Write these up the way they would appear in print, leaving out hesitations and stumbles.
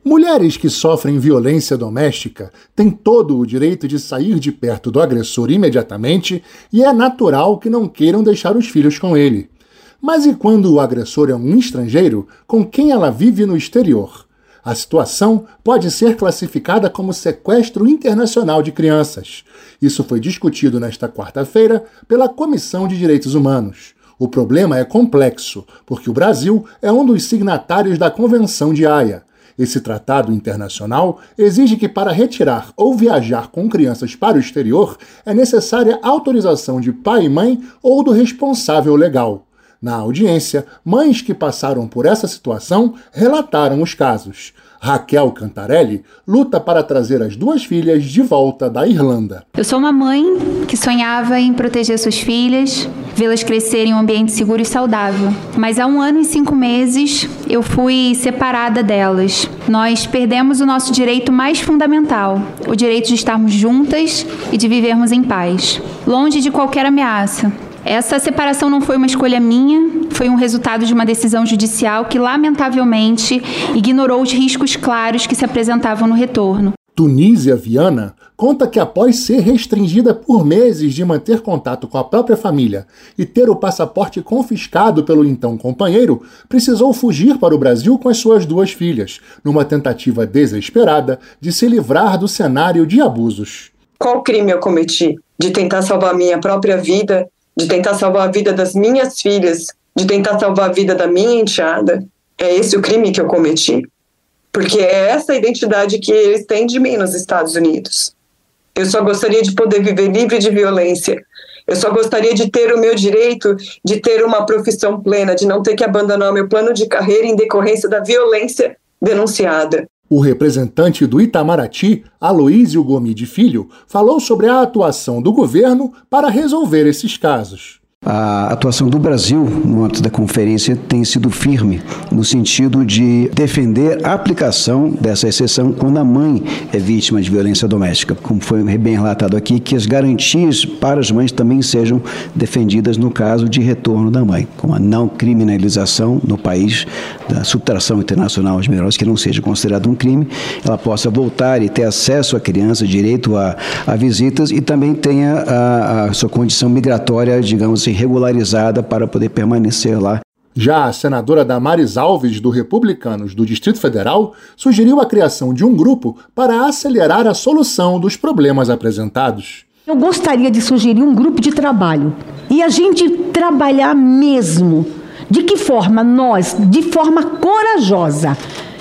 Mulheres que sofrem violência doméstica têm todo o direito de sair de perto do agressor imediatamente e é natural que não queiram deixar os filhos com ele. Mas e quando o agressor é um estrangeiro com quem ela vive no exterior? A situação pode ser classificada como sequestro internacional de crianças. Isso foi discutido nesta quarta-feira pela Comissão de Direitos Humanos. O problema é complexo, porque o Brasil é um dos signatários da Convenção de Haia. Esse tratado internacional exige que para retirar ou viajar com crianças para o exterior é necessária autorização de pai e mãe ou do responsável legal. Na audiência, mães que passaram por essa situação relataram os casos. Raquel Cantarelli luta para trazer as duas filhas de volta da Irlanda. Eu sou uma mãe que sonhava em proteger suas filhas, vê-las crescerem em um ambiente seguro e saudável. Mas há 1 ano e 5 meses eu fui separada delas. Nós perdemos o nosso direito mais fundamental, o direito de estarmos juntas e de vivermos em paz, longe de qualquer ameaça. Essa separação não foi uma escolha minha, foi um resultado de uma decisão judicial que, lamentavelmente, ignorou os riscos claros que se apresentavam no retorno. Tunísia Viana conta que após ser restringida por meses de manter contato com a própria família e ter o passaporte confiscado pelo então companheiro, precisou fugir para o Brasil com as suas 2 filhas, numa tentativa desesperada de se livrar do cenário de abusos. Qual crime eu cometi? De tentar salvar a minha própria vida? De tentar salvar a vida das minhas filhas, de tentar salvar a vida da minha enteada? É esse o crime que eu cometi? Porque é essa a identidade que eles têm de mim nos Estados Unidos. Eu só gostaria de poder viver livre de violência. Eu só gostaria de ter o meu direito de ter uma profissão plena, de não ter que abandonar o meu plano de carreira em decorrência da violência denunciada. O representante do Itamaraty, Aloísio Gomide Filho, falou sobre a atuação do governo para resolver esses casos. A atuação do Brasil no âmbito da conferência tem sido firme no sentido de defender a aplicação dessa exceção quando a mãe é vítima de violência doméstica. Como foi bem relatado aqui, que as garantias para as mães também sejam defendidas no caso de retorno da mãe, como a não criminalização no país da subtração internacional aos menores, que não seja considerado um crime, ela possa voltar e ter acesso à criança, direito a visitas e também tenha a sua condição migratória, digamos assim, regularizada para poder permanecer lá. Já a senadora Damares Alves, do Republicanos do Distrito Federal, sugeriu a criação de um grupo para acelerar a solução dos problemas apresentados. Eu gostaria de sugerir um grupo de trabalho e a gente trabalhar mesmo. De que forma? Nós, de forma corajosa,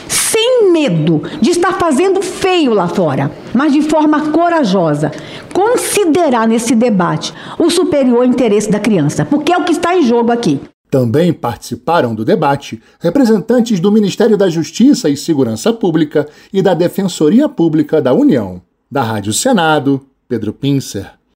sem medo de estar fazendo feio lá fora, mas de forma corajosa, considerar nesse debate o superior interesse da criança, porque é o que está em jogo aqui. Também participaram do debate representantes do Ministério da Justiça e Segurança Pública e da Defensoria Pública da União. Da Rádio Senado, Pedro Pincer.